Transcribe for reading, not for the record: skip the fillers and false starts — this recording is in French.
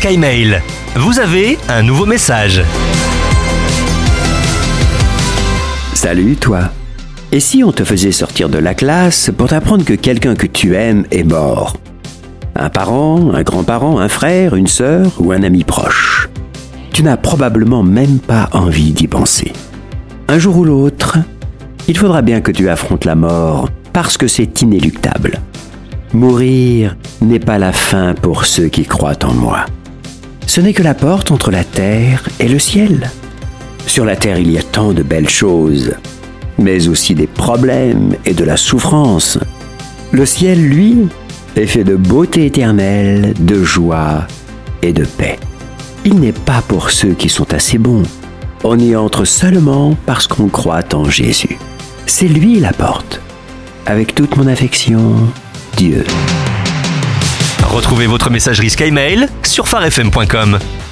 SkyMail. Vous avez un nouveau message. Salut toi. Et si on te faisait sortir de la classe pour t'apprendre que quelqu'un que tu aimes est mort? Un parent, un grand-parent, un frère, une sœur ou un ami proche. Tu n'as probablement même pas envie d'y penser. Un jour ou l'autre, il faudra bien que tu affrontes la mort parce que c'est inéluctable. Mourir n'est pas la fin pour ceux qui croient en moi. Ce n'est que la porte entre la terre et le ciel. Sur la terre, il y a tant de belles choses, mais aussi des problèmes et de la souffrance. Le ciel, lui, est fait de beauté éternelle, de joie et de paix. Il n'est pas pour ceux qui sont assez bons. On y entre seulement parce qu'on croit en Jésus. C'est lui la porte. Avec toute mon affection, Dieu. Retrouvez votre messagerie SkyMail sur pharefm.com.